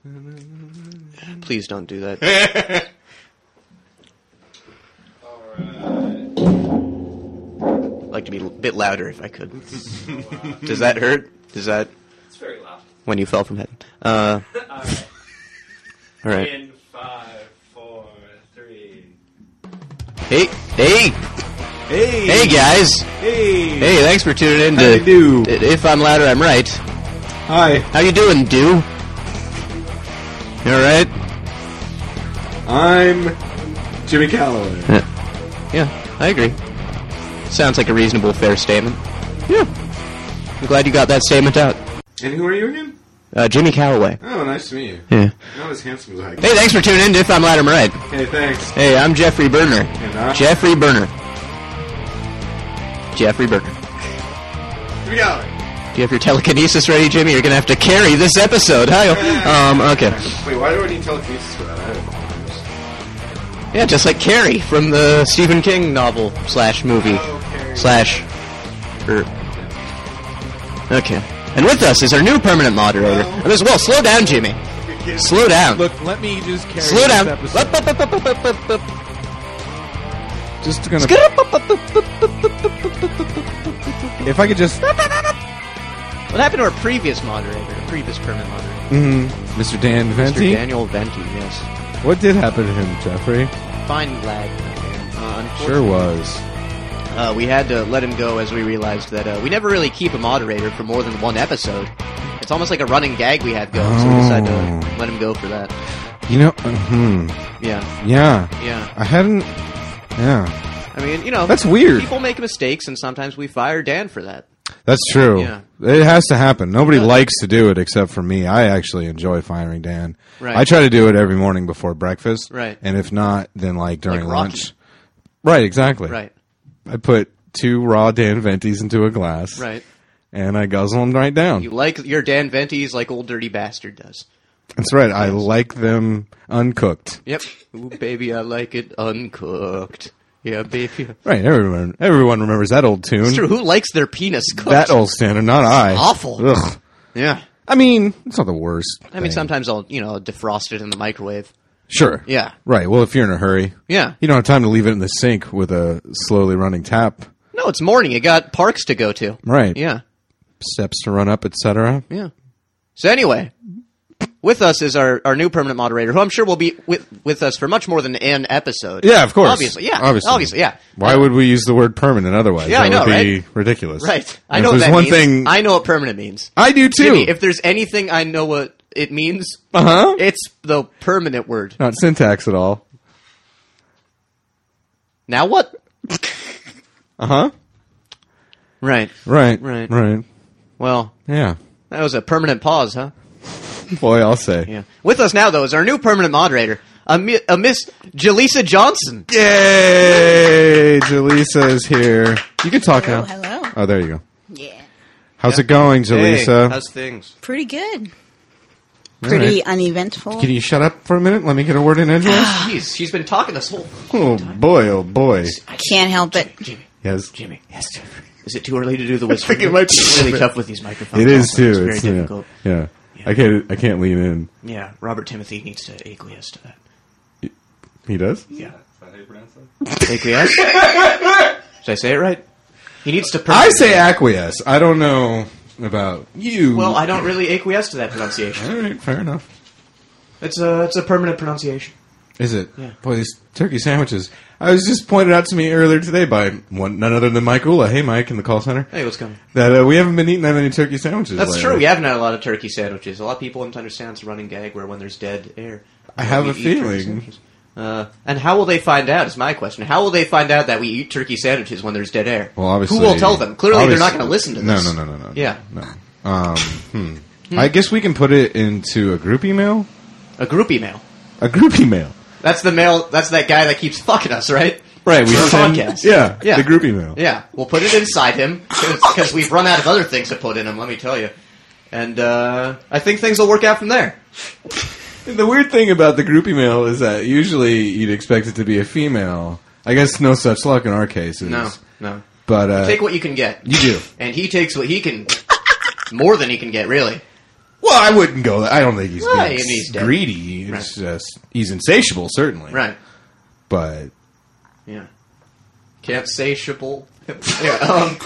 Please don't do that. I'd like to be a bit louder if I could. Does that hurt? Does that... It's very loud. When you fell from heaven. Alright. Alright. In 5, 4, 3... Hey! Hey! Hey! Hey, guys! Hey! Hey, thanks for tuning in How to... you do? If I'm louder, I'm right. Hi. How you doing, Du? You alright? I'm Jimmy Calloway. Yeah, I agree. Sounds like a reasonable, fair statement. Yeah. I'm glad you got that statement out. And who are you again? Jimmy Calloway. Oh, nice to meet you. Yeah. Not as handsome as I can. Hey, thanks for tuning in to If I'm Louder, I'm Right. Hey, thanks. Hey, I'm Jeffrey Burner. And Jeffrey Burner. Jeffrey Burner. Jimmy Calloway. Do you have your telekinesis ready, Jimmy? You're gonna have to carry this episode. Hi. Okay. Wait, why do I need telekinesis for that? I don't know. Yeah, just like Carrie from the Stephen King novel / movie / Okay. And with us is our new permanent moderator. And as well, slow down, Jimmy. Slow down. Look, let me just carry Slow this down. episode. Just gonna... If I could just... What happened to our previous moderator, previous permanent moderator? Mr. Dan Mr. Venti? Daniel Venti, yes. What did happen to him, Jeffrey? Fine lad. Sure was. We had to let him go as we realized that we never really keep a moderator for more than one episode. It's almost like a running gag we had going, so we decided to let him go for that. You know, Yeah. Yeah. I hadn't... Yeah. I mean, you know... That's weird. People make mistakes, and sometimes we fire Dan for that. That's true. Yeah. It has to happen. Nobody likes to do it except for me. I actually enjoy firing Dan. Right. I try to do it every morning before breakfast. Right. And if not, then like during Like Rocky. lunch. Right, exactly. Right. I put 2 raw Dan Ventis into a glass. Right. And I guzzle them right down. You like your Dan Ventis like old dirty bastard does. That's right. I like them uncooked. Yep. Ooh, baby, I like it uncooked. Yeah, baby. Right. Everyone remembers that old tune. It's true. Who likes their penis cooked? That old standard, not I. Awful. Ugh. Yeah. I mean, it's not the worst. I mean, sometimes I'll, defrost it in the microwave. Sure. Yeah. Right. Well, if you're in a hurry. Yeah. You don't have time to leave it in the sink with a slowly running tap. No, it's morning. You got parks to go to. Right. Yeah. Steps to run up, etc. Yeah. So anyway, with us is our new permanent moderator, who I'm sure will be with us for much more than an episode. Yeah, of course. Obviously, yeah. Obviously, yeah. Why would we use the word permanent otherwise? Yeah, that I know, would be ridiculous. Right. I And know if what there's that one means. thing I know what permanent means. I do too. Jimmy, if there's anything I know what it means, it's the permanent word. Not syntax at all. Now what? Right. Right. Well, Yeah. that was a permanent pause, huh? Boy, I'll say. Yeah. With us now, though, is our new permanent moderator, a Miss Jaleesa Johnson. Yay! Jaleesa is here. You can talk now. Hello. Oh, there you go. Yeah. How's it going, Jaleesa? Hey, how's things? Pretty good. All Pretty right. uneventful. Can you shut up for a minute? Let me get a word in edgewise. Jeez, she's been talking this whole Oh boy, oh boy. Can't help it. Jimmy. Yes. Jimmy. Yes, Jeffrey. Is it too early to do the whisper? think it might be It's really tough with these microphones. It is also. too. It's very It's difficult. Yeah. I can't lean in. Yeah, Robert Timothy needs to acquiesce to that. He does? Yeah. Acquiesce? Did I say it right? He needs to... I say acquiesce. I don't know about you. Well, I don't really acquiesce to that pronunciation. All right, fair enough. It's a permanent pronunciation. Is it? Yeah. Boy, these turkey sandwiches. I was just pointed out to me earlier today by none other than Mike Ula. Hey, Mike, in the call center. Hey, what's coming? That we haven't been eating that many turkey sandwiches That's lately. true. We haven't had a lot of turkey sandwiches. A lot of people don't understand it's a running gag where when there's dead air. I have we a eat turkey feeling. sandwiches. And how will they find out, is my question. How will they find out that we eat turkey sandwiches when there's dead air? Well, obviously... Who will tell them? Clearly they're not going to listen to this. No. Yeah. No. I guess we can put it into a group email? A group email. A group email. That's the mail. That's that guy that keeps fucking us, right? Right, we For a send... podcast. Yeah, Yeah. the group email. Yeah, we'll put it inside him because we've run out of other things to put in him. Let me tell you, and I think things will work out from there. The weird thing about the group email is that usually you'd expect it to be a female. I guess no such luck in our cases. No. But Take what you can get. you do. And he takes what he can, more than he can get, really. Well, I wouldn't go. I don't think he's Right, being and he's dead. greedy. It's just he's insatiable, certainly. Right. But Yeah. Can't satiable. Yeah,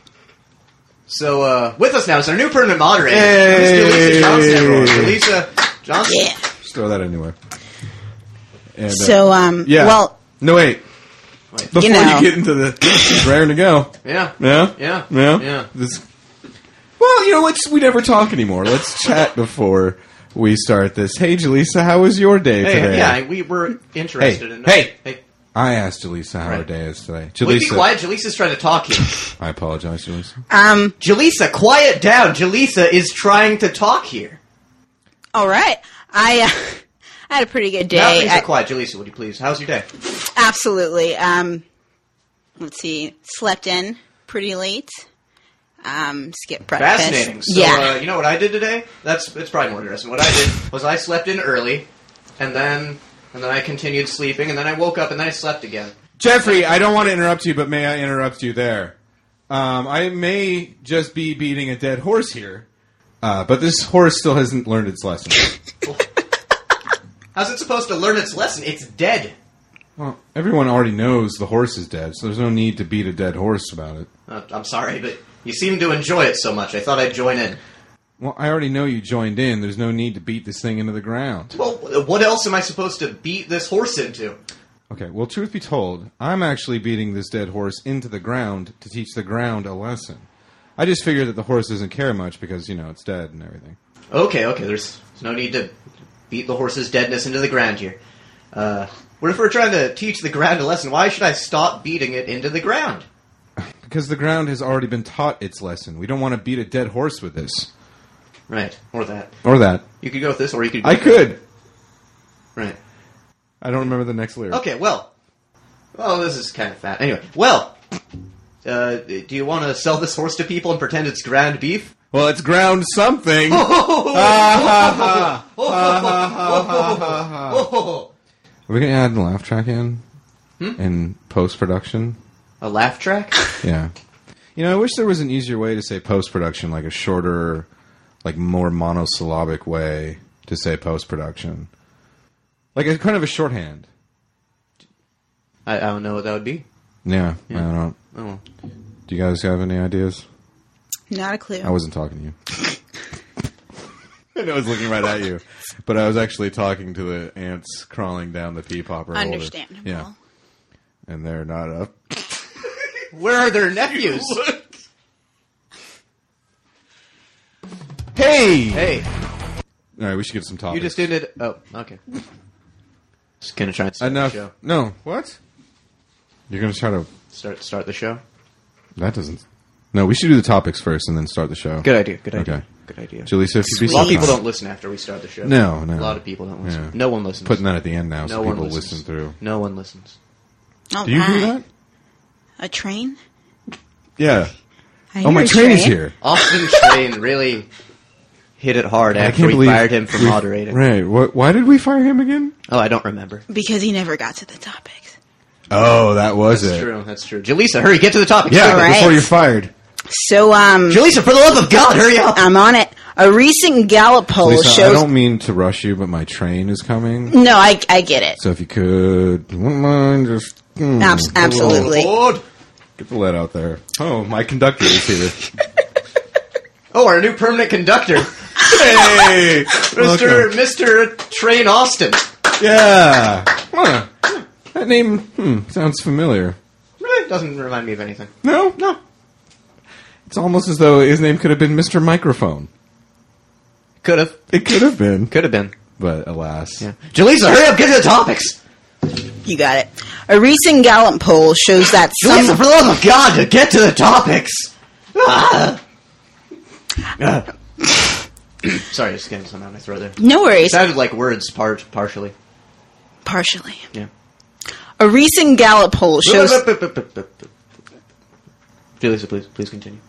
so, with us now is our new permanent moderator. Hey! Miss Delisa Johnson, everyone. Delisa Johnson. Yeah. just throw that anywhere. And, So, yeah. well, No, wait. Wait. Before know. you get into the raring to go. Yeah. Yeah? Yeah. Yeah? Yeah. Well, we never talk anymore. Let's chat before we start this. Hey, Jaleesa, how was your day today? Hey, yeah, we were interested in... Hey! Hey. I asked Jaleesa how her Right. day is today. Will you be Jaleesa, quiet? Jaleesa's trying to talk here. I apologize, Jaleesa. Jalisa, quiet down. Jalisa is trying to talk here. all right. I had a pretty good Now, day. please be quiet. Jalisa, would you please? How's your day? Absolutely. Let's see. Slept in pretty late. Skipped breakfast. Fascinating. So, yeah. you know what I did today? It's probably more interesting. What I did was I slept in early, and then I continued sleeping, and then I woke up, and then I slept again. Jeffrey, I don't want to interrupt you, but may I interrupt you there? I may just be beating a dead horse here, but this horse still hasn't learned its lesson. How's it supposed to learn its lesson? It's dead. Well, everyone already knows the horse is dead, so there's no need to beat a dead horse about it. I'm sorry, but you seem to enjoy it so much. I thought I'd join in. Well, I already know you joined in. There's no need to beat this thing into the ground. Well, what else am I supposed to beat this horse into? Okay, well, truth be told, I'm actually beating this dead horse into the ground to teach the ground a lesson. I just figured that the horse doesn't care much because, it's dead and everything. Okay, there's no need to beat the horse's deadness into the ground here. What if we're trying to teach the ground a lesson? Why should I stop beating it into the ground? Because the ground has already been taught its lesson. We don't want to beat a dead horse with this. Right, or that. Or that. You could go with this, or you could go I with could. that. Right. I don't remember the next lyric. Okay, well, this is kind of fat. Anyway, well, do you want to sell this horse to people and pretend it's ground beef? Well, it's ground something. Are we going to add the laugh track in? In post-production? A laugh track? Yeah. I wish there was an easier way to say post-production, like a shorter, like more monosyllabic way to say post-production. Like a kind of a shorthand. I don't know what that would be. Yeah. I don't know. Oh. Do you guys have any ideas? Not a clue. I wasn't talking to you. I was looking right at you. But I was actually talking to the ants crawling down the pea popper holder. Understandable. Yeah. And they're not up. Where are their nephews? Hey! Hey, All right, we should get some topics. you just ended... Oh, okay. Just gonna try and start Enough. the show. No. What? You're going to try to... Start the show? That doesn't... No, we should do the topics first and then start the show. Good idea, good idea. Okay. Good idea. Jaleesa, if you'd be A so lot of people kind. don't listen after we start the show. No. A lot of people don't listen. Yeah. No one listens. Putting that at the end now No so one people listens. listen through. No one listens. All Do you hear right. that? A train? Yeah. I Oh, hear my a train is here. Austin Train really hit it hard I after can't we believe fired him for moderating. Right. Why did we fire him again? Oh, I don't remember. Because he never got to the topics. Oh, that was That's it. true. That's true. Jaleesa, hurry, get to the topic. Yeah, All right. before you're fired. So, Jaleesa, for the love of God, hurry up. I'm on it. A recent Gallup poll Lisa, I shows... don't mean to rush you, but my train is coming. No, I get it. So if you could, you wouldn't mind just... Absolutely. Lord. Get the lead out there. Oh, my conductor is here. Oh, our new permanent conductor, Hey! Mr. Train Austin. Yeah! Huh. That name sounds familiar. Really doesn't remind me of anything. No? No. It's almost as though his name could have been Mr. Microphone. Could have. It could have been. Could have been. But alas. Yeah. Jaleesa, hurry up, get to the topics. You got it. A recent Gallup poll shows that Jaleesa, for the love of God, get to the topics. Ah. Sorry, just getting some out of my throat there. No worries. It sounded like words partially. Partially. Yeah. A recent Gallup poll shows... Jaleesa, please continue.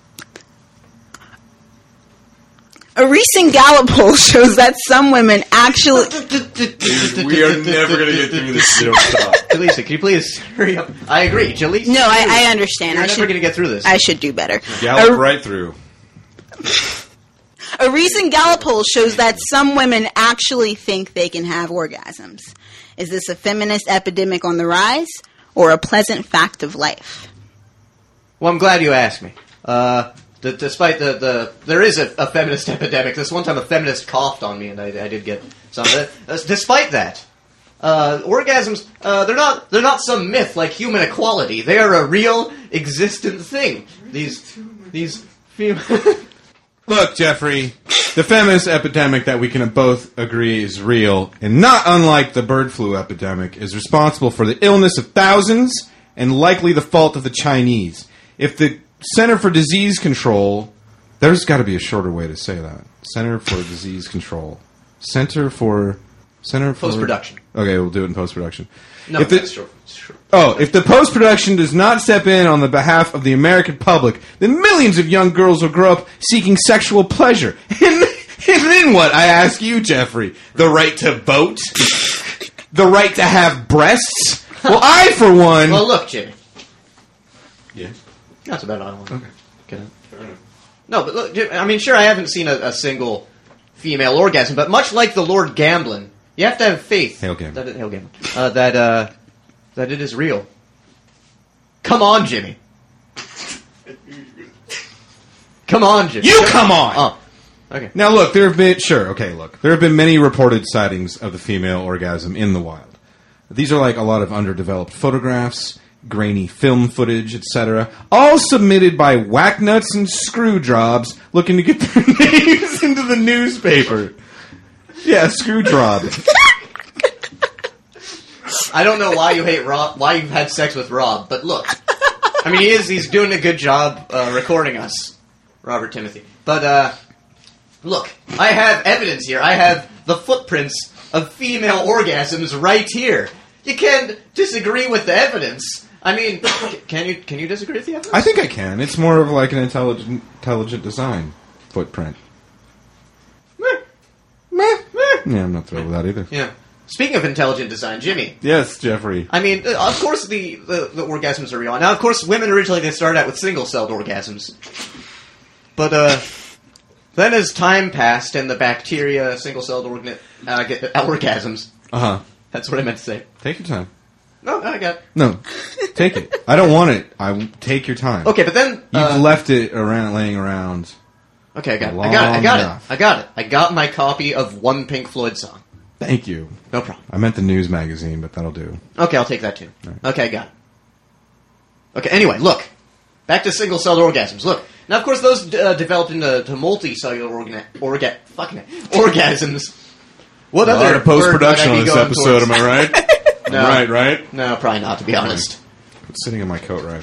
A recent Gallup poll shows that some women actually... We are never going to get through this if you don't stop. Jaleesa, can you please hurry up? I agree. Jaleesa. No, I understand. You're I never should going to get through this. I should do better. Gallop right through. A recent Gallup poll shows that some women actually think they can have orgasms. Is this a feminist epidemic on the rise or a pleasant fact of life? Well, I'm glad you asked me. Despite there is a feminist epidemic. This one time a feminist coughed on me, and I did get some of it. Despite that, orgasms, they're not some myth like human equality. They are a real, existent thing. These female... Look, Jeffrey, the feminist epidemic that we can both agree is real, and not unlike the bird flu epidemic, is responsible for the illness of thousands and likely the fault of the Chinese. If the Center for Disease Control... There's got to be a shorter way to say that. Center for Disease Control. Center for... Post-production. Okay, we'll do it in post-production. No, if that's true. if the post-production does not step in on the behalf of the American public, then millions of young girls will grow up seeking sexual pleasure. And then what, I ask you, Jeffrey? The right to vote? The right to have breasts? Well, I, for one... Well, look, Jimmy. Yeah. That's about all I want. Okay. Get it? No, but look, I mean, sure, I haven't seen a single female orgasm, but much like the Lord Gamblin, you have to have faith. Hail Gamblin. Hail Gamblin. That it is real. Come on, Jimmy. Come on, Jimmy. You come on! Oh, okay. Now, look, there have been many reported sightings of the female orgasm in the wild. These are like a lot of underdeveloped photographs, grainy film footage, etc., all submitted by whacknuts and screwjobs looking to get their names into the newspaper. Yeah, screwjob. I don't know why you hate Rob, why you've had sex with Rob, but look. I mean, he's doing a good job recording us, Robert Timothy. But, look, I have evidence here. I have the footprints of female orgasms right here. You can't disagree with the evidence. I mean, can you disagree with the evidence? I think I can. It's more of like an intelligent design footprint. Yeah, I'm not thrilled with that either. Yeah. Speaking of intelligent design, Jimmy. Yes, Jeffrey. I mean, of course the orgasms are real. Now, of course, women originally they started out with single-celled orgasms. But, then as time passed and the bacteria single-celled get orgasms. Uh-huh. That's what I meant to say. Take your time. No, I got it. No, take it. I don't want it. Take your time. Okay, but then... You've left it laying around. Okay, I got it. Long I got it. I got my copy of one Pink Floyd song. Thank you. No problem. I meant the news magazine, but that'll do. Okay, I'll take that too. Right. Okay, I got it. Okay, anyway, look. Back to single-celled orgasms. Look. Now, of course, those developed into multicellular orgasms. What other lot of post-production on this episode, am I right? No. Right? No, probably not, to be honest. It's sitting in my coat, right?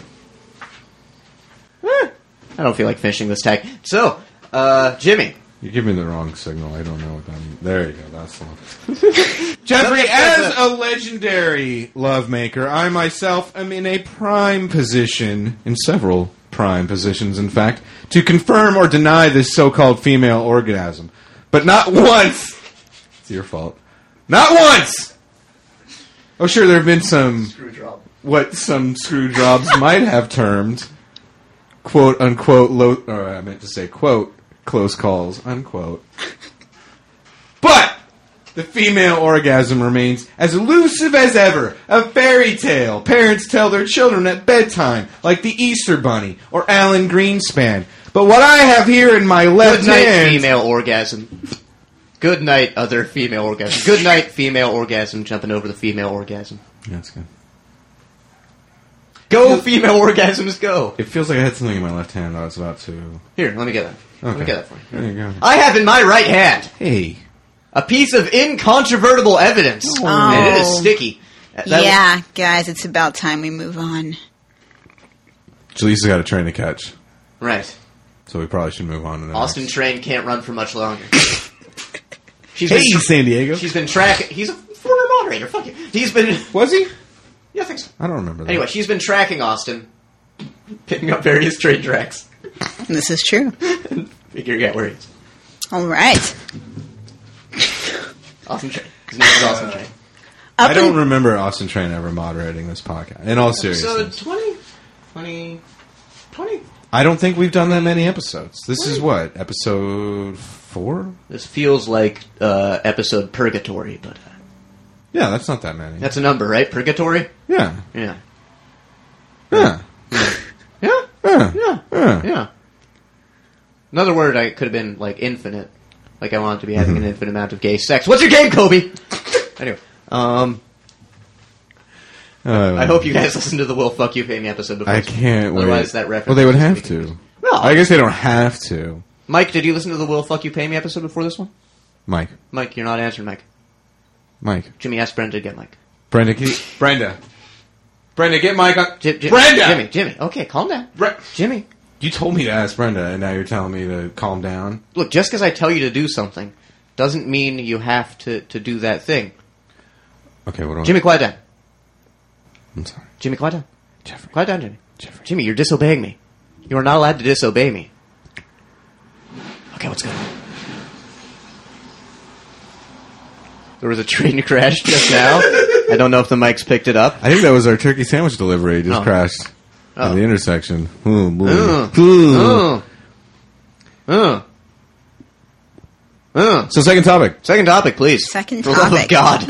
I don't feel like finishing this tag. So, Jimmy. You give me the wrong signal. I don't know what that means. There you go. That's the one. Jeffrey, as a legendary lovemaker, I myself am in a prime position, in several prime positions, in fact, to confirm or deny this so-called female orgasm. But not once. It's your fault. Not once! Oh, sure, there have been some... some screw jobs might have termed, quote-unquote, I meant to say, quote, close calls, unquote. But the female orgasm remains as elusive as ever, a fairy tale parents tell their children at bedtime, like the Easter Bunny or Alan Greenspan. But what I have here in my left Good night, hand... female orgasm. Good night, other female orgasm. Good night, female orgasm, jumping over the female orgasm. Yeah, that's good. Go, female orgasms, go! It feels like I had something in my left hand that I was about to... Here, let me get that. Let me get that for you. There you go. I have in my right hand Hey. a piece of incontrovertible evidence. Oh. And it is sticky. Yeah, guys, it's about time we move on. Jaleesa's got a train to catch, Right. so we probably should move on to the Austin next. Train can't run for much longer. She's Hey, been San Diego. She's been tracking... He's a former moderator, fuck you. He's been... Was he? Yeah, I think so. I don't remember that. Anyway, she's been tracking Austin, picking up various train tracks, This is true. figuring out where he is. All right. Austin Train. His name is Austin Train. I don't remember Austin Train ever moderating this podcast. In all So, seriousness. 20? I don't think we've done that many episodes. This is what? Episode 4? This feels like episode Purgatory, but Yeah, that's not that many. that's a number, right? Purgatory? Yeah. Yeah. Yeah. Yeah? Yeah. Yeah. Yeah. Yeah. Another word I could have been like infinite. Like I wanted to be having an infinite amount of gay sex. What's your game, Kobe? Anyway, I hope you guys listened to the Will Fuck You Pay Me episode before. I can't wait. Otherwise, that reference. Well, they would is have speaking to. No. I guess they don't have to. Mike, did you listen to the Will Fuck You Pay Me episode before this one? Mike. Mike, you're not answering, Mike. Mike. Jimmy asked Brenda to get Mike. Brenda, Brenda, get Mike on. Brenda! Jimmy. Okay, calm down. Jimmy. You told me to ask Brenda, and now you're telling me to calm down. Look, just because I tell you to do something doesn't mean you have to do that thing. Okay, what do I... Jimmy, quiet down. I'm sorry. Jimmy, quiet down. Jeffrey. Quiet down, Jimmy. Jeffrey. Jimmy, you're disobeying me. You are not allowed to disobey me. Okay, what's going on? There was a train crash just now. I don't know if the mics picked it up. I think that was our turkey sandwich delivery. It just Oh. crashed at the intersection. Ooh, boy. So, second topic. Second topic, please. Second For the love of topic. God.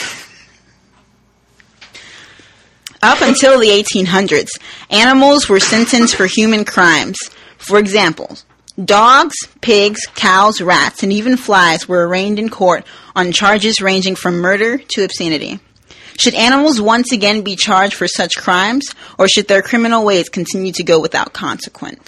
Up until the 1800s, animals were sentenced for human crimes. For example, dogs, pigs, cows, rats, and even flies were arraigned in court on charges ranging from murder to obscenity. Should animals once again be charged for such crimes, or should their criminal ways continue to go without consequence?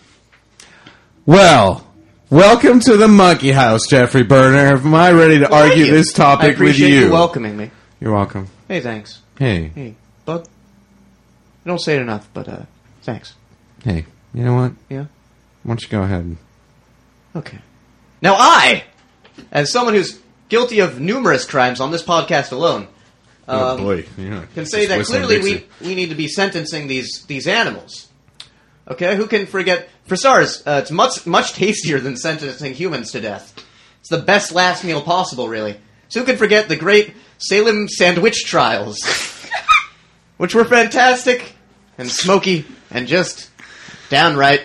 Well, welcome to the monkey house, Jeffrey Berner. Am I ready to argue Thank you. this topic I with appreciate you? welcoming me. You're welcome. Hey, thanks. Hey, Hey, bud. I don't say it enough, but thanks. hey, you know what? Yeah? Why don't you go ahead? Okay. Now I, as someone who's guilty of numerous crimes on this podcast alone, Oh boy, yeah. can say that clearly we need to be sentencing these animals. Okay, who can forget? For starters, it's much tastier than sentencing humans to death. It's the best last meal possible, really. So who can forget the great Salem sandwich trials, which were fantastic and smoky and just downright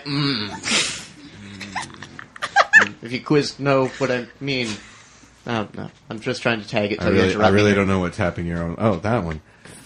If you quiz know what I mean. No, I'm just trying to tag it till you interrupt I really me. don't know what tapping your own... Oh, that one.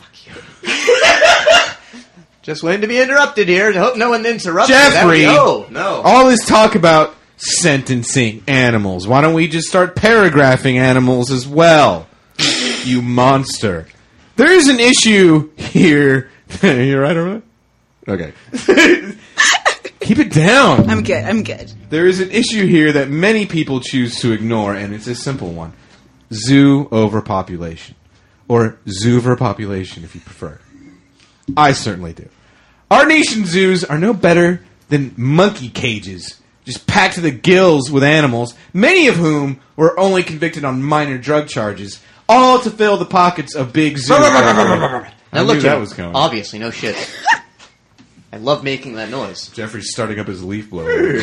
Just waiting to be interrupted here. I hope no one interrupts Jeffrey! me. No. All this talk about sentencing animals. Why don't we just start paragraphing animals as well? You monster. There is an issue here. You're right over there? Okay. Keep it down. I'm good. There is an issue here that many people choose to ignore, and it's a simple one. Zoo overpopulation. Or zooverpopulation, if you prefer. I certainly do. Our nation's zoos are no better than monkey cages, just packed to the gills with animals, many of whom were only convicted on minor drug charges, all to fill the pockets of big zoo. Now look, that was coming. obviously, no shit. I love making that noise. Jeffrey's starting up his leaf blower.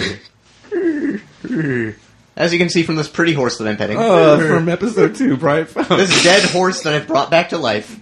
As you can see from this pretty horse that I'm petting. From episode 2, Bright Fox. This dead horse that I've brought back to life.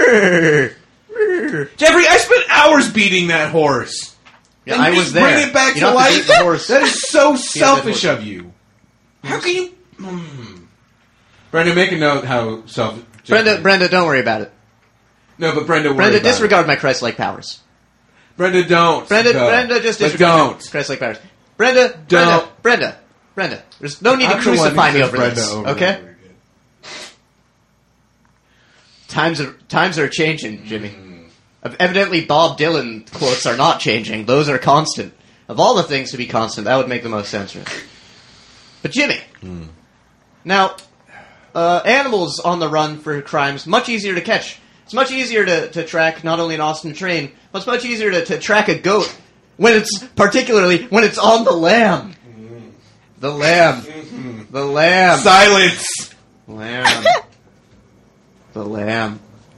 Jeffrey, I spent hours beating that horse. Yeah, And I you was just there. Bring it back You to don't have to life. beat the horse. That is so dead selfish horse. of you. How can you? Brenda, make a note. How selfish. Brenda, don't worry about it. No, but Brenda. Brenda, disregard my Christ-like powers. Brenda, don't. Brenda, Go. Brenda, just But disregard don't. my Christ-like powers. Brenda, Don't. Brenda. There's no need to I'm the one who crucify me says over Brenda this, over okay? and over again. Times are changing, Jimmy. Evidently, Bob Dylan quotes are not changing. Those are constant. Of all the things to be constant, that would make the most sense, really. But Jimmy, now, animals on the run for crimes, much easier to catch. It's much easier to track not only an Austin train, but it's much easier to track a goat particularly when it's on the lamb. The lamb. The lamb. Silence. Lamb. The lamb.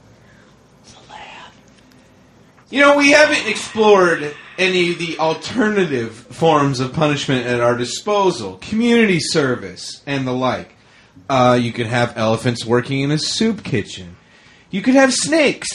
You know, we haven't explored any of the alternative forms of punishment at our disposal. Community service and the like. You could have elephants working in a soup kitchen. You could have snakes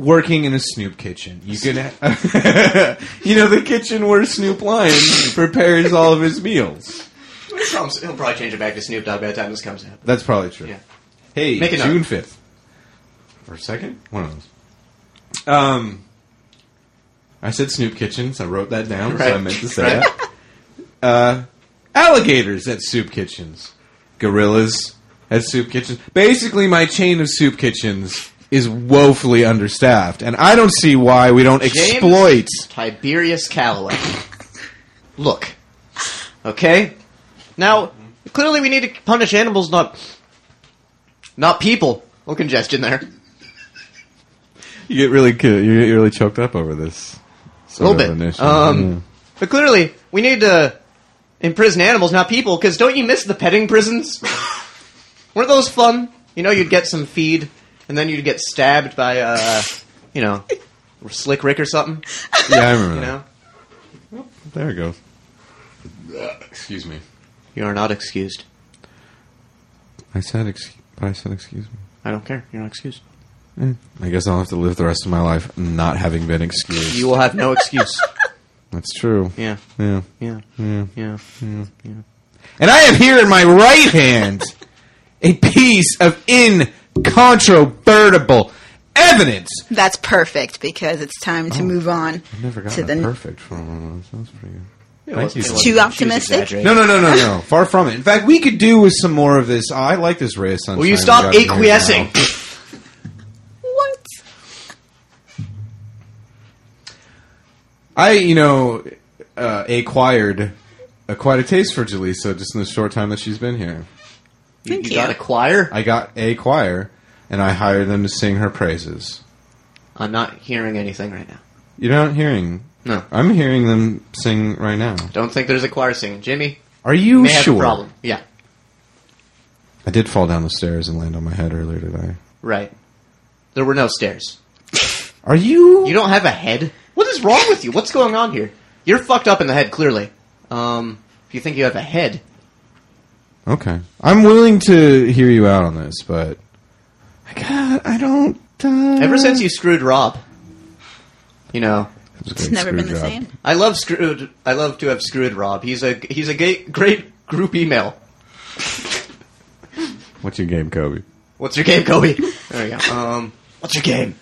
working in a Snoop kitchen. You could, the kitchen where Snoop Lion prepares all of his meals. He'll probably change it back to Snoop Dogg by the time this comes out. That's probably true. Yeah. Hey, Make a note. June 5th. Or 2nd? One of those. I said Snoop Kitchens. I wrote that down, so I meant to say that. Alligators at soup kitchens. Gorillas at soup kitchens. Basically, my chain of soup kitchens is woefully understaffed, and I don't see why we don't exploit... Tiberius Calloway. Look. Okay? Now, clearly we need to punish animals, not people. A little congestion there. You get really choked up over this. A little bit. But clearly, we need to imprison animals, not people, because don't you miss the petting prisons? Weren't those fun? You'd get some feed, and then you'd get stabbed by, Slick Rick or something. Yeah, I remember that. Oh, there it goes. Excuse me. You are not excused. I said excuse me. I don't care. You're not excused. I guess I'll have to live the rest of my life not having been excused. You will have no excuse. That's true. Yeah. Yeah. Yeah. Yeah. Yeah. Yeah. And I have here in my right hand a piece of incontrovertible evidence. That's perfect because it's time to move on. I've never to gotten the perfect from one of those. That was pretty good. Thank you. Too optimistic? No. Far from it. In fact, we could do with some more of this. Oh, I like this ray of sunshine. Will you stop we got in here acquiescing? now. What? I, acquired quite a taste for Jaleesa just in the short time that she's been here. Thank You you. got a choir? I got a choir, and I hired them to sing her praises. I'm not hearing anything right now. You're not hearing? No. I'm hearing them sing right now. Don't think there's a choir singing. Jimmy, Are you may have sure? a problem. Yeah, I did fall down the stairs and land on my head earlier today. right. There were no stairs. Are you? You don't have a head? What is wrong with you? What's going on here? You're fucked up in the head, clearly. If you think you have a head. Okay. I'm willing to hear you out on this, but I don't. Ever since you screwed Rob, It's never been the same. I love to have screwed Rob. He's a great group email. What's your game, Kobe? What's your game, Kobe? There we go. What's your game?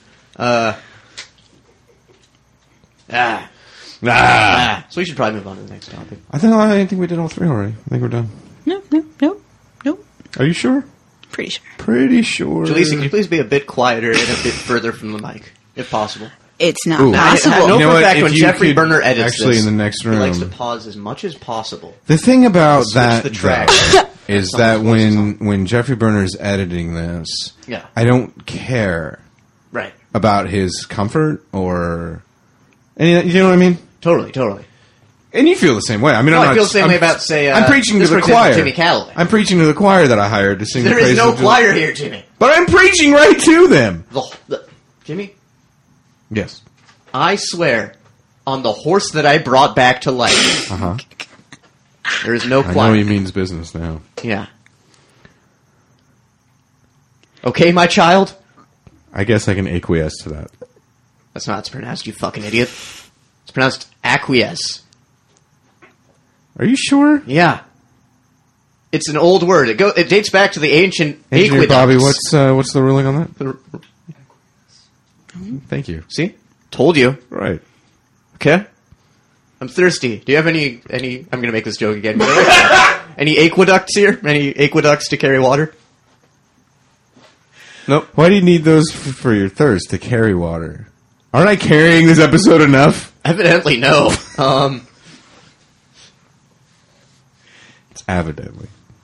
So we should probably move on to the next topic. I think we did all three already. I think we're done. Nope. Are you sure? Pretty sure. Pretty sure. Jaleesa, can you please be a bit quieter and a bit further from the mic, if possible? It's not Ooh. possible. I know You know for a what? fact If when you Jeffrey could Berner edits actually this, in the next he likes to room. pause as much as possible. The thing about Switch that the track. is Someone that focuses when Jeffrey Berner's editing this, Yeah. I don't care Right. about his comfort or any. You know what I mean? Totally. And you feel the same way. I mean, No, I'm I not, feel the same I'm- way about, say, I'm preaching to this, the for example, choir. Jimmy Calloway. I'm preaching to the choir that I hired to sing. There the is praises no of Jim- choir here, Jimmy. But I'm preaching right to them. Jimmy, Yes. I swear on the horse that I brought back to life, Uh huh. there is no I choir. know he means business now. Yeah. Okay, my child? I guess I can acquiesce to that. That's not how it's pronounced, you fucking idiot. It's pronounced acquiesce. Are you sure? Yeah. It's an old word. It dates back to the ancient Engineer aqueducts. Bobby, what's the ruling on that? Thank you. See? Told you. Right. Okay? I'm thirsty. Do you have any I'm gonna make this joke again. Any aqueducts here? Any aqueducts to carry water? Nope. Why do you need those for your thirst to carry water? Aren't I carrying this episode enough? Evidently no. It's evidently.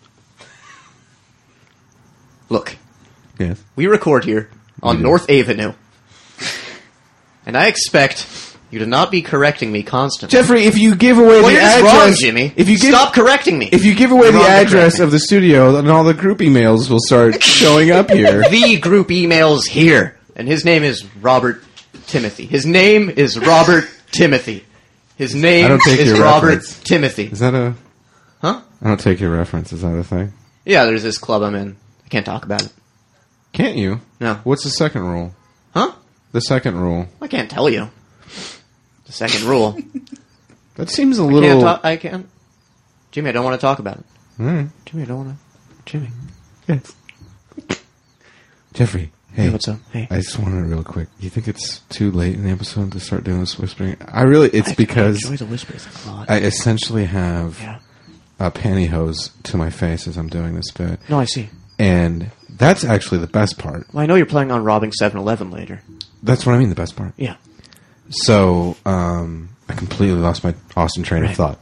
Look, Yes. we record here on We do. North Avenue. And I expect you to not be correcting me constantly. Jeffrey, if you give away Well, the you're just address, wrong, Jimmy. if you give, Stop correcting me. if you give away You're the wrong to address correct me. of the studio, then all the group emails will start showing up here. The group emails here. And his name is Robert Timothy. His name is Robert Timothy. His name I don't take is your Robert reference. Timothy. Is that a? Huh? I don't take your reference. Is that a thing? Yeah, there's this club I'm in. I can't talk about it. Can't you? No. What's the second rule? Huh? The second rule. I can't tell you. The second rule. That seems a Can't little. talk, I can't. Jimmy, I don't want to talk about it. Alright. Jimmy, I don't want to. Jimmy. Yes. Jeffrey, hey. Hey, what's up? Hey. I just wanted real quick. You think it's too late in the episode to start doing this whispering? It's because I enjoy the whispers a lot. I essentially have Yeah. a pantyhose to my face as I'm doing this bit. No, I see. And that's actually the best part. Well, I know you're planning on robbing 7-Eleven later. That's what I mean, the best part. Yeah. So, I completely lost my awesome train of Right. thought.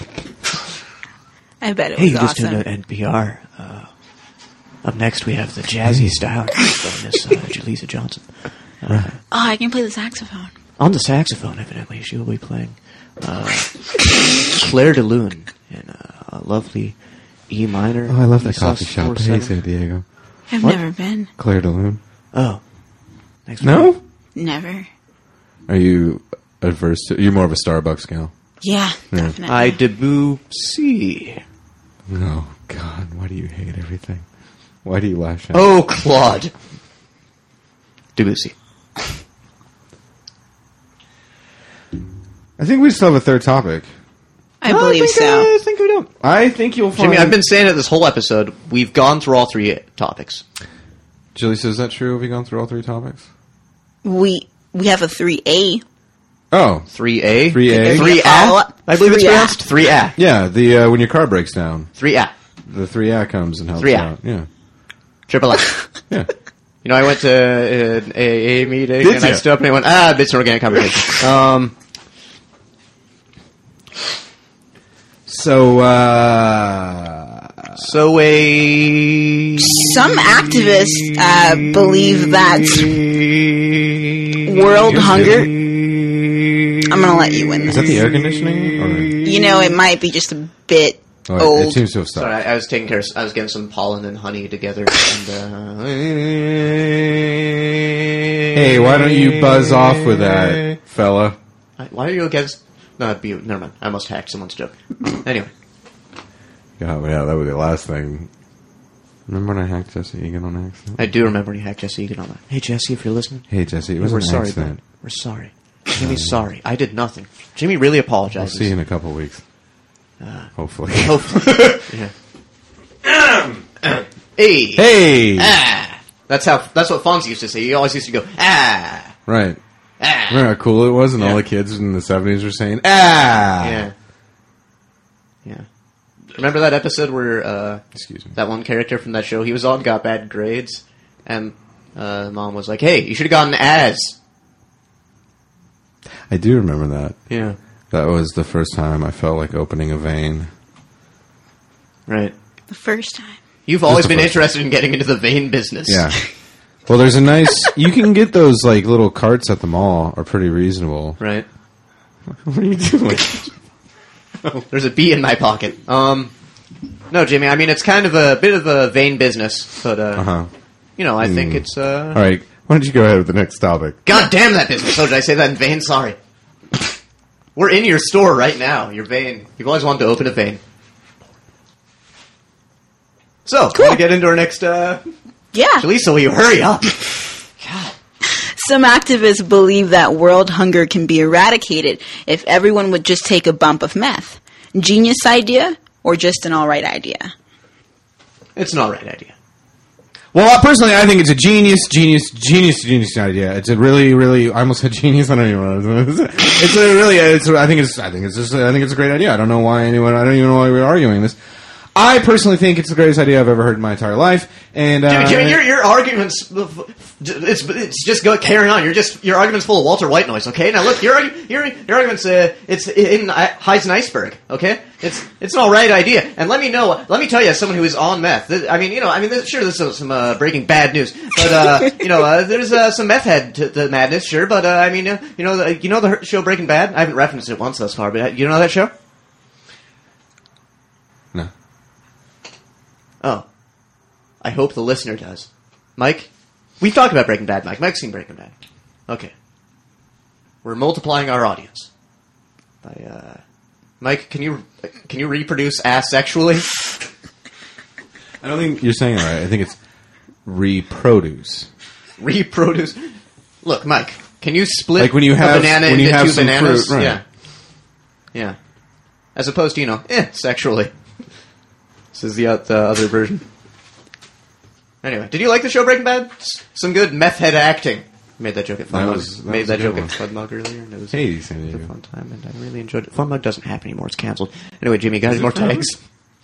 I bet it Hey, was you just awesome. tuned to NPR. Up next, we have the jazzy style from Miss Jaleesa Johnson. Oh, I can play the saxophone. On the saxophone, evidently, she will be playing Claire de Lune in a lovely E minor. Oh, I love that E coffee sus shop. 4/7. Hey, San Diego. I've What? never been. Claire de Lune. Oh. Thanks for No? Never. Are you adverse to... You're more of a Starbucks gal. Yeah, Yeah. definitely. I Debussy. Oh, God. Why do you hate everything? Why do you lash out? Oh, Claude. Debussy. I think we still have a third topic. I believe so. I think we don't. I think you'll find... Jimmy, I've been saying it this whole episode. We've gone through all three topics. Julie, so is that true? Have we gone through all three topics? We have a 3A. Oh. 3A? 3A? 3A? follow-up. I believe it's 3A. pronounced 3A. Yeah, the when your car breaks down, 3A. the 3A comes and helps 3A. you out. Yeah. Triple A. Yeah. You know, I went to an AA meeting, Did and I ya? stood up and I went, bits of organic conversation. So, So Some activists believe that world hunger. I'm gonna let you win is this. that the air conditioning? Or... You know, it might be just a bit Oh, old. it seems to have stopped. Sorry, I was taking care of, I was getting some pollen and honey together. And, Hey, why don't you buzz off with that, fella? Why are you against... No, never mind. I almost hacked someone's joke. Anyway. God, yeah, that was the last thing. Remember when I hacked Jesse Egan on accident? I do remember when you hacked Jesse Egan on that. Hey, Jesse, if you're listening. Hey, Jesse, it was We're an sorry, accident. man. We're sorry. Jimmy's sorry. I did nothing. Jimmy really I'll apologizes. see you in a couple weeks. Hopefully. Hopefully. Yeah. Hey. Hey! Ah. That's what Fonzie used to say. He always used to go, ah. Right. Ah. Remember how cool it was and all Yeah. the kids in the 70s were saying, ah! Yeah. Yeah. Remember that episode where Excuse me. that one character from that show he was on got bad grades, and mom was like, "Hey, you should have gotten as." I do remember that. Yeah. That was the first time I felt like opening a vein. Right. The first time. You've always the been first. interested in getting into the vein business. Yeah. Well, there's a nice... You can get those, like, little carts at the mall are pretty reasonable. Right. What are you doing? There's a bee in my pocket. No, Jimmy. I mean, it's kind of a bit of a vain business, but Uh-huh. you know, I think it's All right. Why don't you go ahead with the next topic? God damn that business! Oh, did I say that in vain? Sorry. We're in your store right now. Your vein. You've always wanted to open a vein. So, want to get into our next? Yeah. Jaleesa, will you hurry up? Some activists believe that world hunger can be eradicated if everyone would just take a bump of meth. Genius idea or just an alright idea? It's an alright idea. Well, personally, I think it's a genius idea. It's a really. I almost said genius. I don't even know. I think it's a great idea. I don't know why anyone. I don't even know why we're arguing this. I personally think it's the greatest idea I've ever heard in my entire life. And Jimmy, your arguments, it's just carrying on. Your argument's full of Walter White noise. Okay, now look, your argument's it hides an iceberg. Okay, it's an all right idea. And let me tell you, as someone who is on meth, sure, there's some Breaking Bad news, but there's some meth head to the madness, sure. But the show Breaking Bad. I haven't referenced it once thus far, but you know that show? No. Oh. I hope the listener does. Mike? We've talked about Breaking Bad, Mike. Mike's seen Breaking Bad. Okay. We're multiplying our audience. Mike, can you reproduce asexually? I don't think you're saying it right. I think it's reproduce. Reproduce. Look, Mike, can you split Like when you have- a banana when you into have two some bananas? fruit, right. Yeah. Yeah. As opposed to, sexually. This is the other version. Anyway, did you like the show Breaking Bad? Some good meth head acting. Made that joke at Fun That Mug. was Made a that good joke one. at Fun Mug earlier. And it was Hey, San a Diego. fun time, and I really enjoyed it. Fun Mug doesn't happen anymore. It's canceled. Anyway, Jimmy, got any more forever? tags?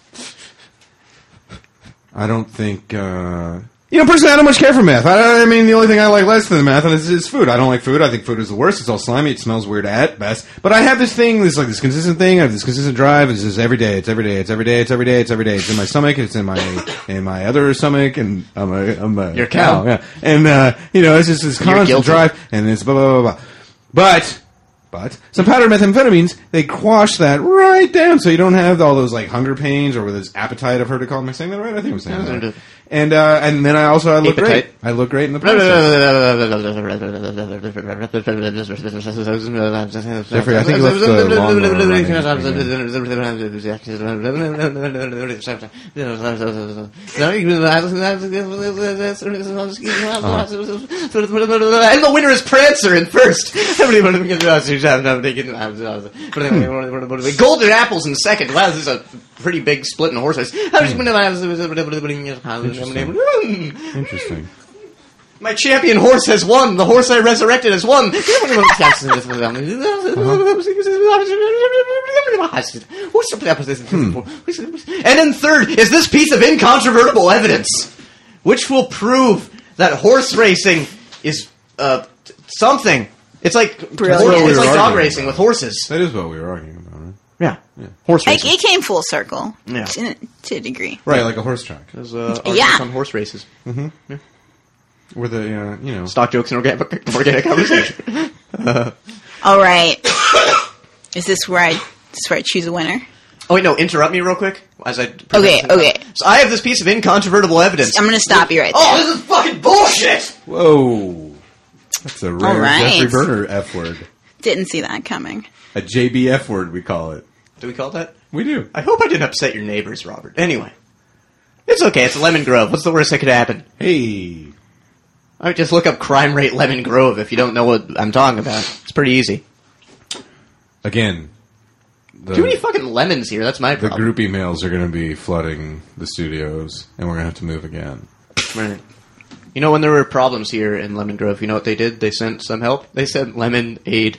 I don't think. Personally, I don't much care for meth. I mean, the only thing I like less than meth is food. I don't like food. I think food is the worst. It's all slimy. It smells weird at best. But I have this thing, this consistent thing. I have this consistent drive. It's just every day. It's every day. It's every day. It's every day. It's every day. It's in my stomach. It's in my other stomach, and I'm a Your cow. Yeah. And it's just this constant guilty. drive, and it's blah blah blah blah. But some powdered methamphetamines, they quash that right down, so you don't have all those like hunger pains or this appetite. I've heard it called. Am I saying that right? I think I'm saying that right. And then I look Appetite. great. I look great in the process. Jeffrey, I think you left the and the winner is Prancer in first. Golden apples in second. Wow, this is a pretty big split in horse race. Interesting. My champion horse has won. The horse I resurrected has won. And in third is this piece of incontrovertible evidence, which will prove that horse racing is something. It's like Brilliant. it's like dog arguing racing about. with horses. That is what we were arguing about, right? Yeah, horse Like, racing. it came full circle. Yeah. To a degree. Right, like a horse track. There's Yeah. on horse races. Where the, Stock jokes and organic conversation. All right. Is this where I choose a winner? Oh wait, no! Interrupt me real quick as I. Okay. So I have this piece of incontrovertible evidence. I'm going to stop you right Oh, there. this is fucking bullshit! Whoa. That's a rare All right. Jeffrey Burner F word. Didn't see that coming. A JBF word, we call it. Do we call it that? We do. I hope I didn't upset your neighbors, Robert. Anyway, it's okay. It's Lemon Grove. What's the worst that could happen? Hey. I would just look up crime rate Lemon Grove if you don't know what I'm talking about. It's pretty easy. Again. Too many fucking lemons here. That's my The problem. group emails are going to be flooding the studios, and we're going to have to move again. Right. You know, when there were problems here in Lemon Grove, you know what they did? They sent some help. They sent lemon aid.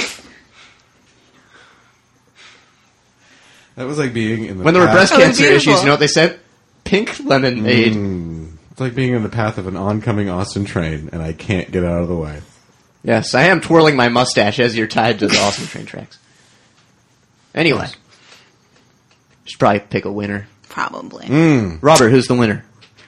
That was like being in the When there were path- breast Oh, cancer beautiful. issues, you know what they sent? Pink lemon aid. It's like being in the path of an oncoming Austin train, and I can't get out of the way. Yes, I am twirling my mustache as you're tied to the Austin train tracks. Anyway. Should probably pick a winner. Probably. Robert, who's the winner?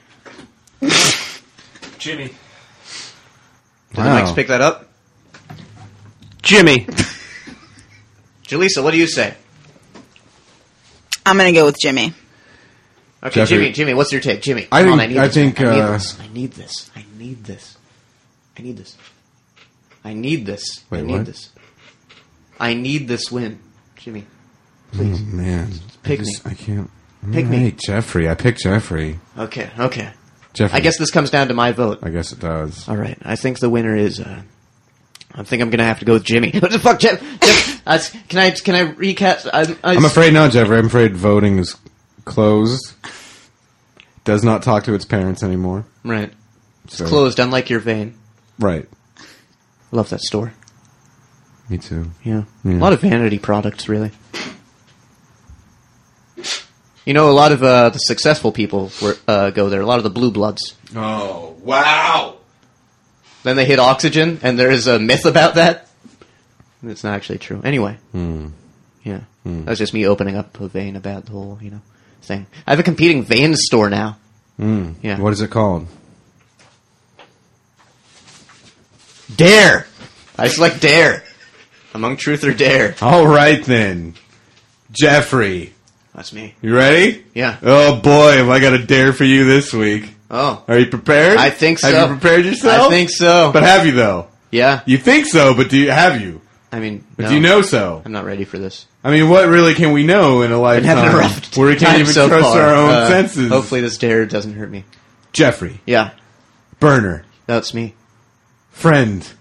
Jimmy. Did the mics pick that up? Jimmy. Jaleesa, what do you say? I'm going to go with Jimmy. Okay, Jeffrey. Jimmy, what's your take? Jimmy, I come on, think- I need I this. think, I need uh, this. I need this. I need this. I need this. I need this. Wait, I need what? this. I need this win. Jimmy, please. Man. Pick I can't. Pick me. Alright, Jeffrey. I picked Jeffrey. Okay. Jeffrey. I guess this comes down to my vote. I guess it does. All right. I think the winner is. I think I'm gonna have to go with Jimmy. What the fuck, Jeff? Can I recast? I'm afraid not, Jeffrey. I'm afraid voting is closed. Does not talk to its parents anymore. Right. It's So- closed, unlike your vein. Right. Love that store. Me too. Yeah. Yeah. A lot of vanity products, really. You know, a lot of the successful people go there. A lot of the blue bloods. Oh, wow! Then they hit oxygen, and there is a myth about that. It's not actually true. Anyway. Yeah. That's just me opening up a vein about the whole, thing. I have a competing vein store now. Yeah. What is it called? Dare! I select Dare. Among Truth or Dare. All right, then. Jeffrey, That's me. you ready? Yeah. Oh, boy, have I got a dare for you this week. Oh. Are you prepared? I think so. Have you prepared yourself? I think so. But have you, though? Yeah. You think so, but have you? I mean, But no. do you know so? I'm not ready for this. I mean, what really can we know in a I haven't lifetime roughed where we can't time even so trust far. our own senses? Hopefully this dare doesn't hurt me. Jeffrey, Yeah. Burner, That's me. friend,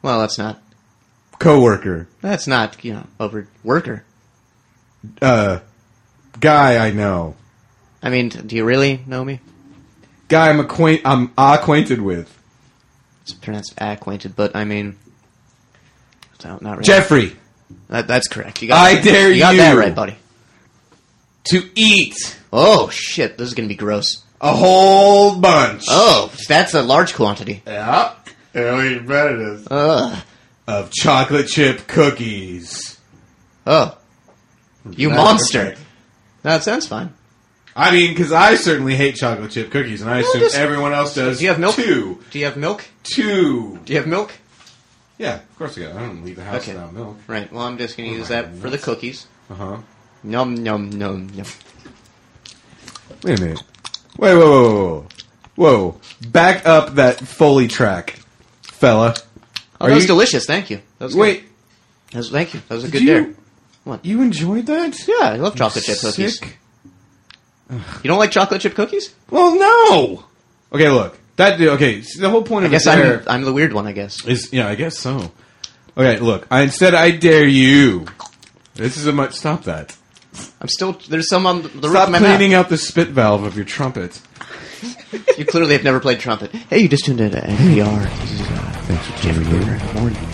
Well, that's not. Coworker. That's not, over worker. Guy I know. I mean, do you really know me? Guy I'm acquainted with. It's pronounced acquainted, but I mean, not really. Jeffrey. That's correct. You dare you got that right, buddy. To eat Oh shit! This is gonna be gross. a whole bunch. Oh, that's a large quantity. Yeah. You bet it is. Ugh. Of chocolate chip cookies. Oh, you That's monster! perfect. That sounds fine. I mean, because I certainly hate chocolate chip cookies, and I assume just- everyone else does. Do you have milk? Two. Do you have milk? Two. Do you have milk? Yeah, of course I got. I don't leave the house Okay. without milk. Right. Well, I'm just gonna use that for the cookies. Uh huh. Num num num num. Wait a minute. Wait, whoa. Whoa. Back up that Foley track, fella. Oh, that was delicious. Thank you. That was Wait, good. Thank you. That was a did good dare. you enjoyed that? Yeah, I love chocolate chip cookies. Sick. You don't like chocolate chip cookies? Well, no. Okay, look. Okay, so the whole point I of guess the dare I'm the weird one. I guess. is, yeah, I guess so. Okay, look. I dare you. This is a much. Stop that. I'm still. There's some on the roof Stop of my mouth. cleaning out the spit valve of your trumpet. You clearly have never played trumpet. Hey, you just tuned into NPR. This is Thanks for Jeffrey tuning in. Berner in the morning.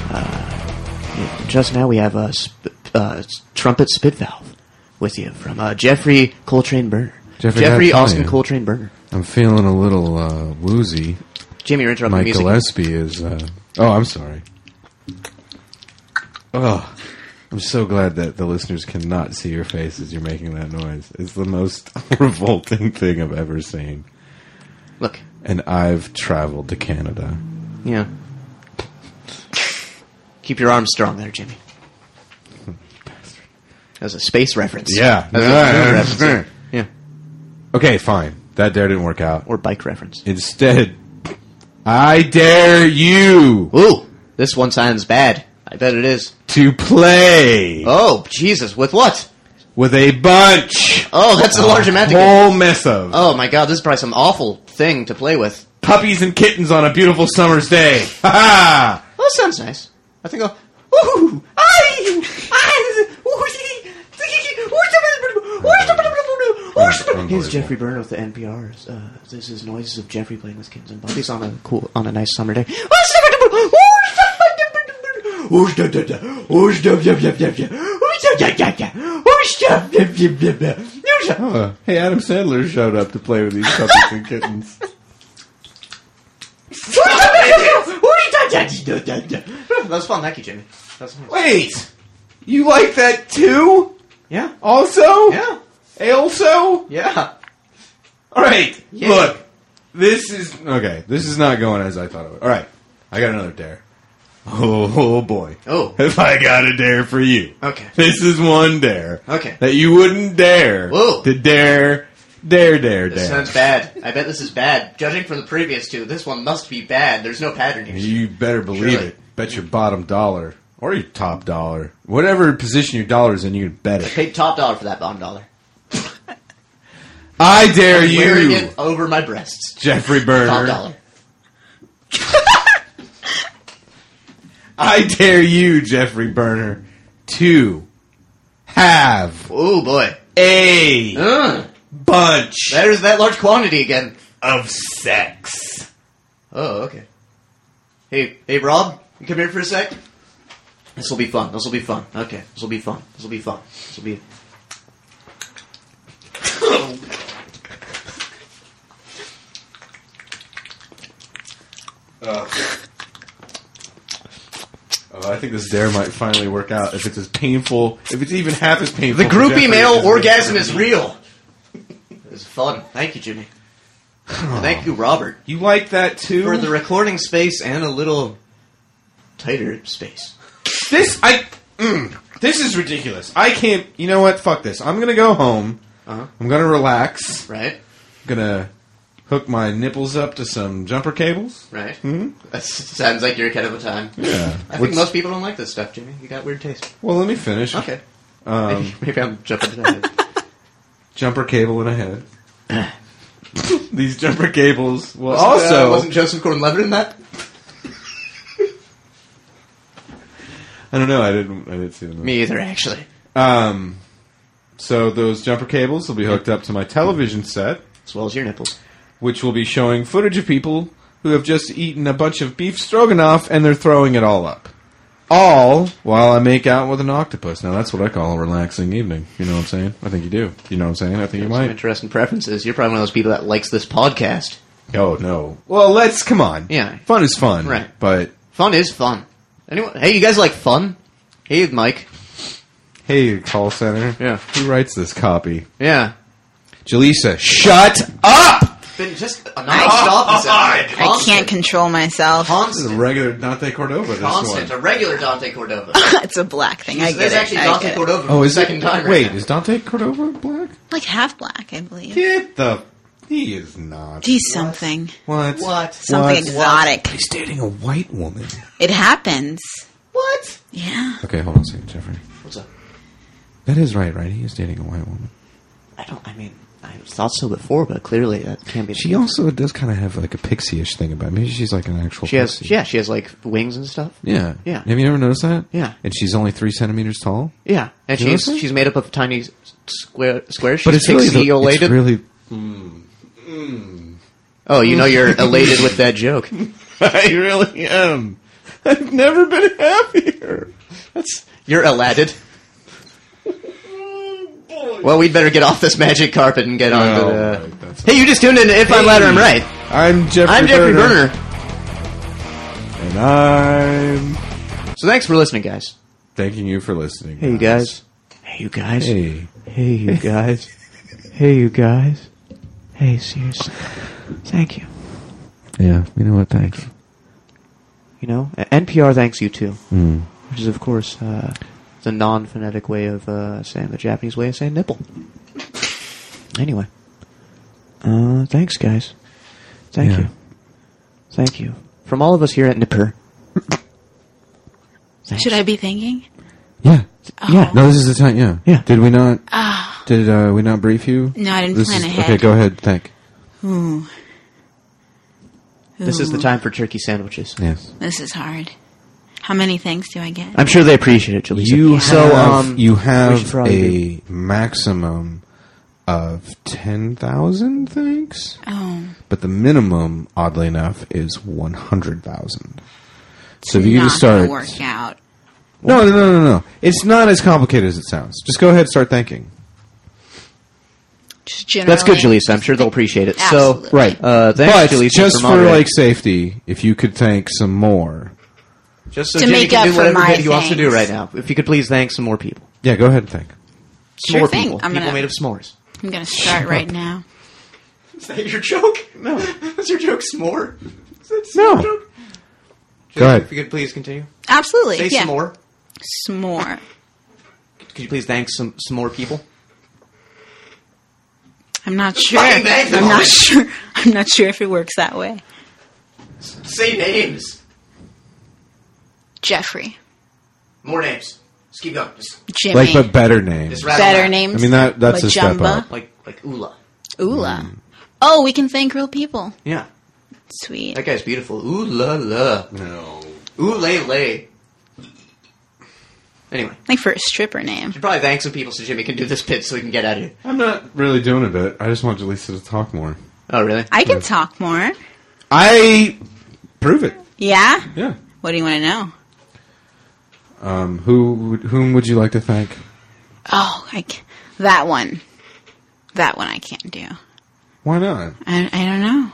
Just now we have a trumpet spit valve with you from Jeffrey Coltrane Berner. Jeffrey, I tell Austin you. Coltrane Berner. I'm feeling a little woozy. Jimmy, you're interrupting Mike music. Gillespie is. Oh, I'm sorry. Oh, I'm so glad that the listeners cannot see your face as you're making that noise. It's the most revolting thing I've ever seen. Look, And I've traveled to Canada. yeah. Keep your arms strong there, Jimmy. That was a space reference. Yeah. That was a moon reference. Yeah. Okay, fine. That dare didn't work out. Or bike reference. Instead, I dare you Ooh, this one sounds bad. I bet it is. to play Oh, Jesus, with what? with a bunch. Oh, that's a large amount to get. Whole mess of Oh my god, this is probably some awful thing to play with. puppies and kittens on a beautiful summer's day. Ha ha! Oh, that sounds nice. I think I'll... Ooh! Here's Jeffrey Berner with the NPR. This is noises of Jeffrey playing with kittens and puppies on a nice summer day. Hey, Adam Sandler showed up to play with these puppies and kittens. That was fun, thank you, Jimmy. That was nice. Wait! You like that too? Yeah. Also? Yeah. Also? Yeah. Alright, Yeah. look. This is... Okay, this is not going as I thought it would. Alright, I got another dare. Oh boy. Oh. If I got a dare for you. Okay. This is one dare. Okay. That you wouldn't dare Whoa. to dare. This sounds bad. I bet this is bad. Judging from the previous two, this one must be bad. There's no pattern here. You better believe Surely. it. Bet your bottom dollar. Or your top dollar. Whatever position your dollar's in, you can bet it. Paid top dollar for that bottom dollar. I dare Wearing you, it over my breasts. Jeffrey Top Berner. dollar. I dare you, Jeffrey Berner, to have Oh boy. a bunch There's that large quantity again. of sex. Oh, okay. Hey, Rob, you come here for a sec. This will be fun. This will be fun. Okay, this will be fun. This will be fun. This will be. Oh, I think this dare might finally work out. If it's as painful, if it's even half as painful. The for groupie Jeffrey male as it orgasm for is me. real. It's fun. Thank you, Jimmy. Thank you, Robert, You like that too? for the recording space and a little tighter space. This this is ridiculous. I can't. You know what? Fuck this. I'm gonna go home. Uh-huh. I'm gonna relax. Right? I'm gonna hook my nipples up to some jumper cables. Right? That sounds like you're kind of a time. Yeah. I think most people don't like this stuff, Jimmy. You got weird taste. Well, let me finish. Okay. Maybe I'm jumping to that. Jumper cable in a head. These jumper cables will Wasn't also. Joseph Gordon-Levitt in that? I don't know. I didn't see them. Me either, actually. So those jumper cables will be hooked up to my television set, As well as your nipples. which will be showing footage of people who have just eaten a bunch of beef stroganoff and they're throwing it all up. All while I make out with an octopus. Now that's what I call a relaxing evening. You know what I'm saying? I think you do. You know what I'm saying? I think you Some might. interesting preferences. You're probably one of those people that likes this podcast. Oh, no. Well, come on. Yeah. Fun is fun. Right. But, Fun is fun. Anyone? Hey, you guys like fun? Hey, Mike. hey, call center. Yeah. Who writes this copy? Yeah. Jaleesa, shut up! Been just non-stop this episode. I can't control myself. This is a Constant. regular Dante Cordova, this Constant. one. A regular Dante Cordova. It's a black thing. I get There's it. actually I Dante get it. Cordova for Oh, the is second it? time. Wait, right now. is Dante Cordova black? Like half black, I believe. Get the... He is not. He's something. What? What? Something What? exotic. He's dating a white woman. It happens. What? Yeah. Okay, hold on a second, Jeffrey. What's up? That is right? He is dating a white woman. I thought so before, but clearly that can't be the She case. also does kind of have like a pixie-ish thing about her. Maybe she's like an actual She has, pixie. yeah, she has like wings and stuff. Yeah. Yeah. Have you ever noticed that? Yeah. And she's only 3 centimeters tall? Yeah, and You notice that? she's made up of tiny squares. She's But it's really... pixie-elated. It's really... Oh, you know you're elated with that joke. I really am. I've never been happier. You're elated. Well, we'd better get off this magic carpet and get on to the... right, that's- Hey, you just tuned in to If I'm Louder, I'm Right. I'm Jeffrey I'm Jeffrey Berner. Berner. And I'm So thanks for listening, guys. thanking you for listening. Hey, you guys. Hey, you guys. Hey. Hey, you guys. Hey, you guys. Hey, seriously. Thank you. Yeah, you know what? Thank you. You know, NPR thanks you too. Mm. Which is, of course, the non-phonetic way of saying the Japanese way of saying nipple. Anyway. Thanks, guys. Thank Yeah. you. Thank you. From all of us here at Nipper. Thanks. Should I be thinking? Yeah. Yeah. No, this is the time. Yeah. Yeah. Did we not? Ah. Did we not brief you? No, I didn't This plan is, ahead. Okay, go ahead. Thank. Ooh. This is the Ooh. time for turkey sandwiches. Yes. This is hard. How many thanks do I get? I'm sure they appreciate it, Jaleesa. You so, have, you we should have probably a maximum of 10,000 thanks, Oh. but the minimum, oddly enough, is 100,000. So if you Not just start. gonna work out. No. It's not as complicated as it sounds. Just go ahead and start thanking. Just generally. That's good, Jaleesa. I'm sure they'll appreciate it. Absolutely. So, Right. thanks, But Jaleesa, just for moderating. like safety, if you could thank some more. Just so To Jimmy make can up do for whatever my he wants to do thanks. right now. If you could please thank some more people. Yeah, go ahead and thank. Sure More thing. people. I'm People gonna- made of s'mores. I'm gonna start right now. Is that your joke? No. Is your joke s'more? Is that No. joke? Go ahead. If you could please continue. Absolutely. Say yeah. s'more. S'more. Could you please thank some more people? I'm not sure. Fucking thank them I'm not already. sure. I'm not sure if it works that way. Say names. Jeffrey. More names. Just keep going. Just Jimmy. Like, but better names. Just rattle Better out. names. I mean, that's like a step Jumba. up. Like Ula. Ula. Oh, we can thank real people. Yeah. Sweet. That guy's beautiful. Ooh la la. No. Ooh lay lay. Anyway. Like for a stripper name. Should probably thank some people so Jimmy can do this bit so we can get out of here. I'm not really doing a bit. I just want Jaleesa to talk more. Oh, really? I can talk more. I prove it. Yeah? Yeah. What do you want to know? Whom would you like to thank? Oh, that one. That one I can't do. Why not? I don't know.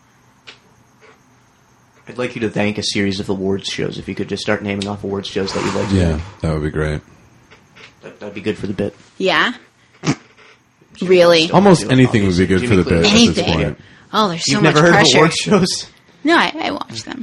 I'd like you to thank a series of awards shows. If you could just start naming off awards shows that you'd like to do. that would be great. That'd be good for the bit. Yeah? Really? Almost anything would be good for the bit at this Anything. point. Oh, there's so You've much never heard pressure. of awards shows? No, I watch them.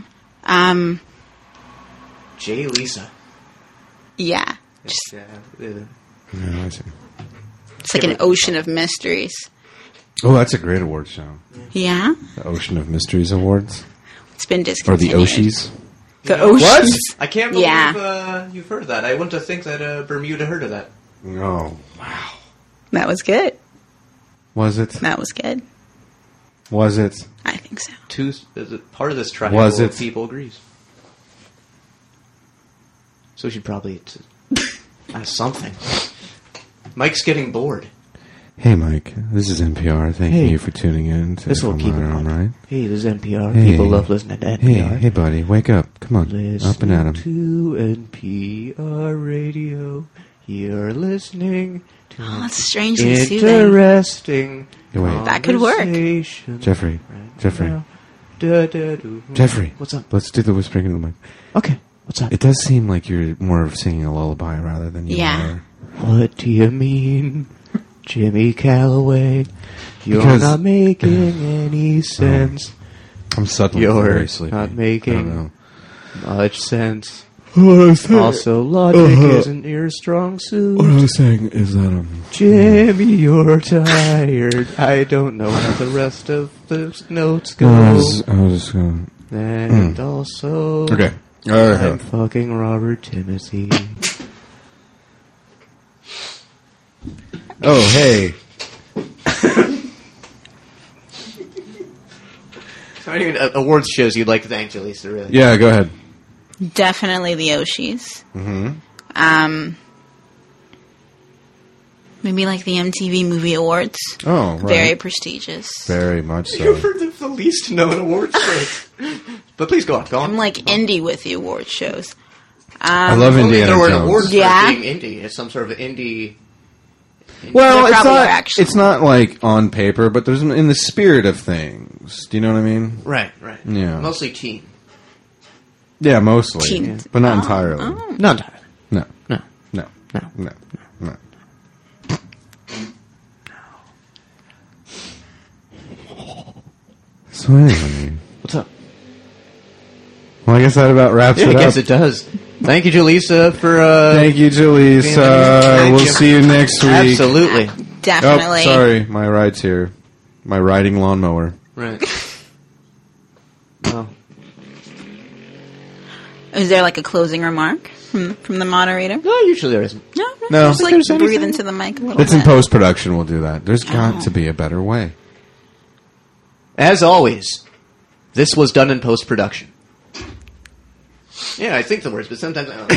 Jay Lisa. Yeah. Just, Yeah, I see. it's like an ocean of mysteries. Oh, that's a great award show. Yeah? The Ocean of Mysteries Awards. It's been Or the discontinued. Oshies. The oceans. I can't believe Yeah. you've heard of that. I wouldn't have think that Bermuda heard of that. Oh. That was good. Was it? That was good. Was it? I think so. Part of this triangle Was of it? people agrees. So we should probably something. Mike's getting bored. Hey, Mike. This is NPR. Thank Hey. you for tuning in. To This will keep it All on. right. Hey, this is NPR. Hey. People love listening to NPR. Hey, buddy. Wake up. Come on. Up and at 'em. to NPR radio. You're listening to Oh, that's strangely soothing. interesting Hey, wait. That could work. conversation. Jeffrey. Jeffrey. Now. Da-da-doo. Jeffrey. What's up? Let's do the whispering into the mic. Okay, what's up? It does seem like you're more of singing a lullaby rather than you Yeah. are. What do you mean, Jimmy Calloway? You're Because- not making any sense. I'm suddenly You're very sleepy. not I don't making know. much sense. What Also, logic isn't your strong suit. What I was saying is that Jimmy, you're tired. I don't know how the rest of the notes go. I was just gonna. And also, Okay. I'm fucking Robert Timothy. Oh, hey. So anyway, awards shows you'd like to thank Jaleesa, really. Yeah, go ahead. Definitely the Oshis. Mm-hmm. Maybe like the MTV Movie Awards. Oh, right. Very prestigious. Very much You're so. the least known awards shows. But please go on, go on. I'm like indie with the award shows. I love If only Indiana there were an Jones. award Yeah. for being indie. It's some sort of indie. Well, There it's probably not. are, actually. It's not like on paper, but there's in the spirit of things. Do you know what I mean? Right. Yeah. Mostly teen. Yeah, mostly, Teen- but not Oh, entirely. oh. Not entirely. No, No. no, No. no, no. So anyway, What's up? well, I guess that about wraps Yeah, I it guess up. it does. Thank you, Jaleesa, for Thank you, Jaleesa. Thank We'll you. see you next week. Absolutely. Definitely. Oh, sorry, my ride's here. My riding lawnmower. Right. Well, Is there like a closing remark from the moderator? no, usually there isn't. No. Just like There's breathe anything- into the mic a little It's in bit. post production. We'll do that. There's got Oh. to be a better way. As always, this was done in post production. Yeah, I think the words, but sometimes I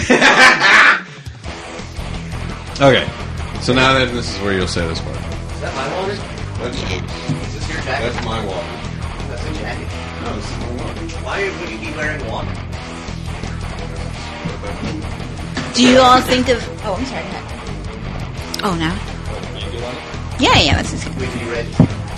don't. Okay. So now then, this is where you'll say this part. Is that my water? Is this your jacket? That's my water. That's a jacket. No, this is my water. Why would you be wearing water? Do you all think of? Oh, I'm sorry. Go ahead. Oh, no. Yeah, this is good. We'd be ready.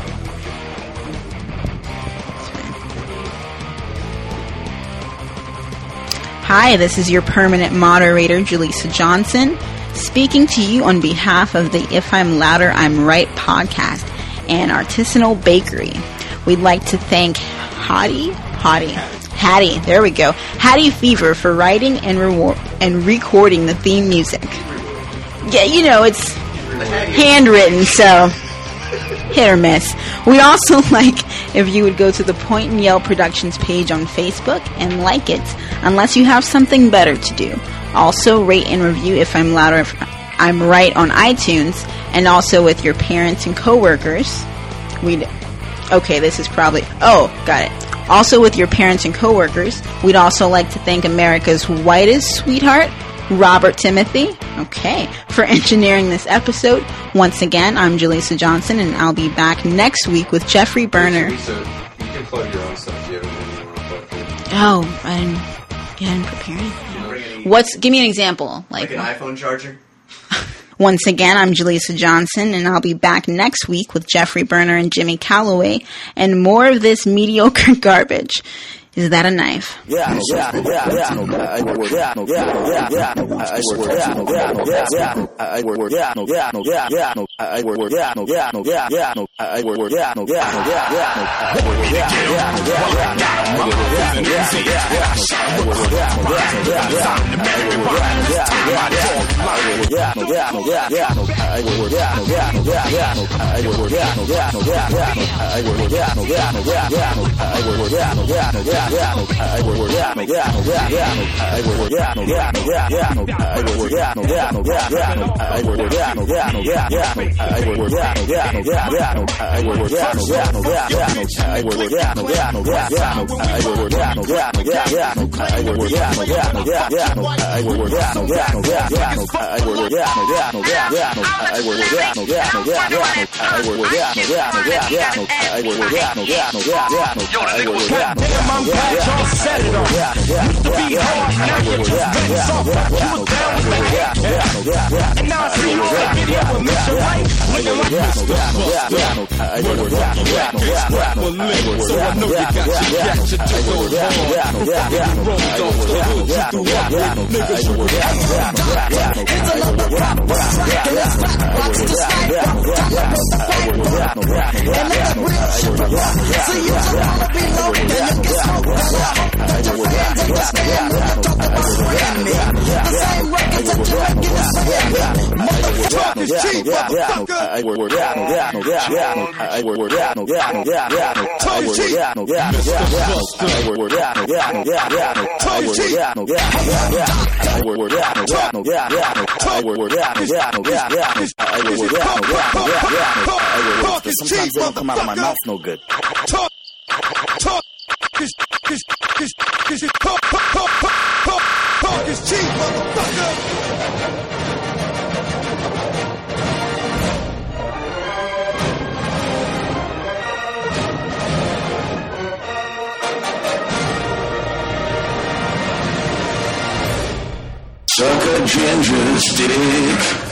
Hi, this is your permanent moderator, Jaleesa Johnson, speaking to you on behalf of the If I'm Louder, I'm Right podcast and Artisanal Bakery. We'd like to thank Hattie, there we go, Hattie Fever for writing and recording the theme music. Yeah, you know, it's handwritten, so hit or miss. We also like if you would go to the Point and Yell Productions page on Facebook and like it, unless you have something better to do. Also, rate and review If I'm Louder, If I'm Right on iTunes, and also with your parents and coworkers. Okay, this is probably... Oh, got it. Also with your parents and coworkers, we'd also like to thank America's whitest sweetheart, Robert Timothy, for engineering this episode. Once again, I'm Jaleesa Johnson, and I'll be back next week with Jeffrey Berner. You can plug your own stuff. Do you have anything you want to plug for? Oh, I didn't prepare anything. Give me an example. Like an iPhone charger? Once again, I'm Jaleesa Johnson, and I'll be back next week with Jeffrey Berner and Jimmy Calloway, and more of this mediocre garbage. Is that a knife? I'm glad y'all set it off. Used to be hard, now you just been soft. You was down with the head cap. And now I see you on a video with Mr. Right, looking like Mr. Buster. Word of rock, rap, rap, so I know you got your to go hard. Before you rolled off the hood, you threw up with niggas who were Here's another rap, and let's rock to the sniper. And let the real shit rock. So you just wanna be low, then you can smoke the loud. Put your hands in the stand, when I talk about spraying me. The same records that you're making is spraying me. Motherfuckers cheap, motherfucker. Sometimes they don't come out of my mouth no good. Talk is cheap, motherfucker. Suck a ginger stick.